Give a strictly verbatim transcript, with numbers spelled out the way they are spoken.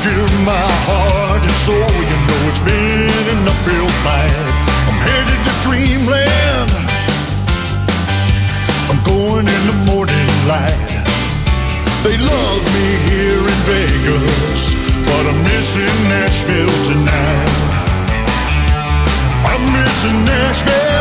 give my heart and soul. You know it's been an uphill fight. I'm headed to dreamland. I'm going in the morning light. They love me here in Vegas, but I'm missing Nashville tonight. I'm missing Nashville.